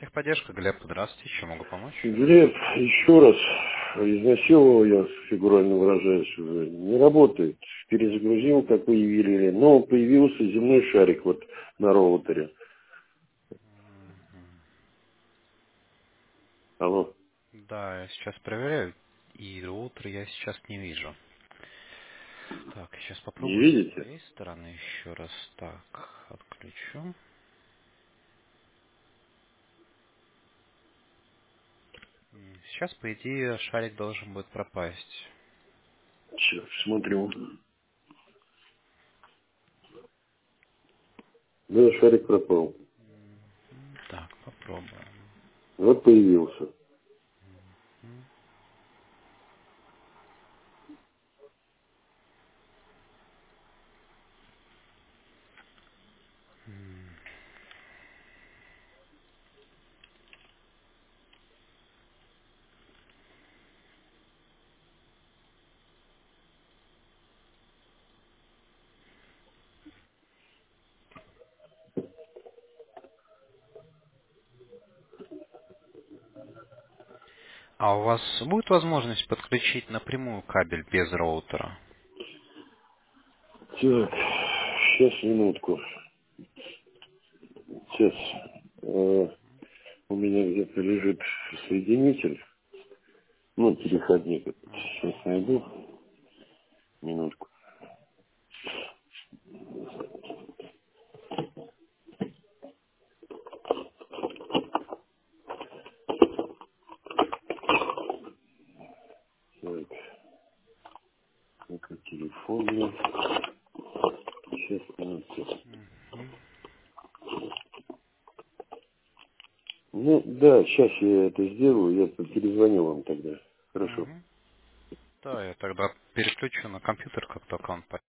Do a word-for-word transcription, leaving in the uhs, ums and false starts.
Техподдержка, Глеб, здравствуйте, чем могу помочь? Глеб, еще раз, изнасиловал я, фигурально выражаясь уже, не работает. Перезагрузил, как вы и велели, но появился земной шарик вот на роутере. Алло, Да, я сейчас проверяю, и роутер я сейчас не вижу. Так, сейчас не попробую с видите? своей стороны еще раз. Так, отключу. М, Сейчас, по идее, шарик должен будет пропасть. Сейчас смотрю. Да, шарик пропал. М, Так, попробуем. Вот появился. М, м. А у вас будет возможность подключить напрямую кабель без роутера? Так, сейчас, минутку. Сейчас. Э, у меня где-то лежит соединитель. Ну, переходник. этот. Сейчас найду. Минутку. Так, это телефон. Сейчас, минутку. Мгм. Ну, да, сейчас я это сделаю, я перезвоню вам тогда. Хорошо. Мгм. Да, я тогда переключу на компьютер, как только он